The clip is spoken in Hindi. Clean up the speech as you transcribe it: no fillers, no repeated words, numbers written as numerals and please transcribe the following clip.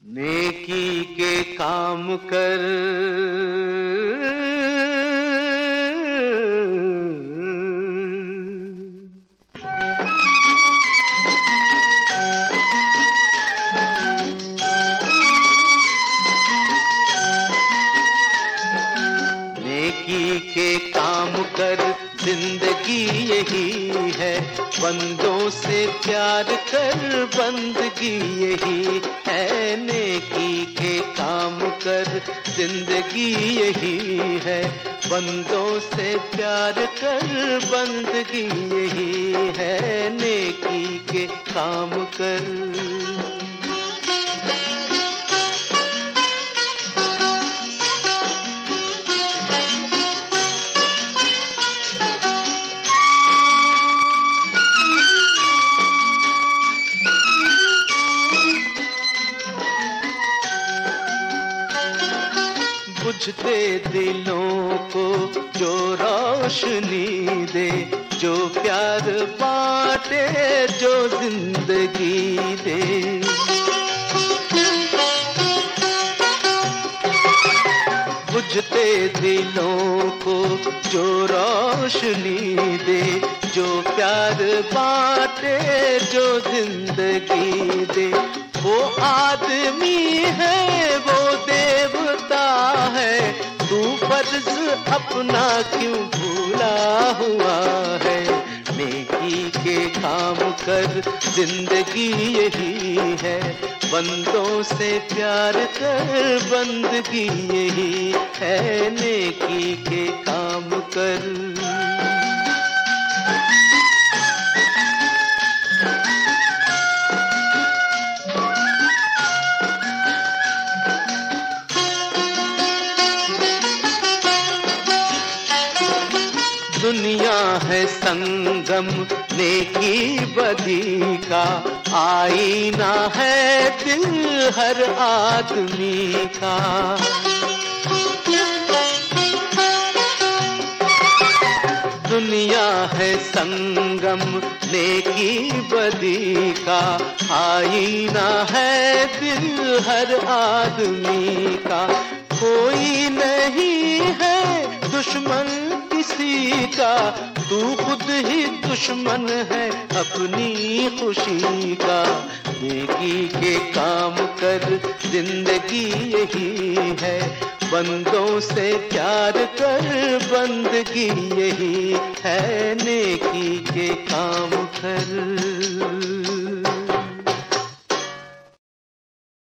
नेकी के काम कर, नेकी के काम कर, जिंदगी यही है। बंदों से प्यार कर, बंदगी यही है। नेकी के काम कर, जिंदगी यही है। बंदों से प्यार कर, बंदगी यही है। नेकी के काम कर। बुझते दिलों को जो रोशनी दे, जो प्यार बांटे, जो जिंदगी दे। बुझते दिलों को जो रोशनी दे, जो प्यार बांटे, जो जिंदगी दे। वो आदमी है, वो देवता है, तू फर्ज अपना क्यों भूला हुआ है। नेकी के काम कर, जिंदगी यही है। बंदों से प्यार कर, बंदगी यही है। नेकी के काम कर। दुनिया है संगम नेकी बदी का, आईना है दिल हर आदमी का। दुनिया है संगम नेकी बदी का, आईना है दिल हर आदमी का। कोई नहीं है दुश्मन किसी का, तू खुद ही दुश्मन है अपनी खुशी का। नेकी के काम कर, जिंदगी यही है। बंदों से प्यार कर, बंदगी यही है। नेकी के काम कर।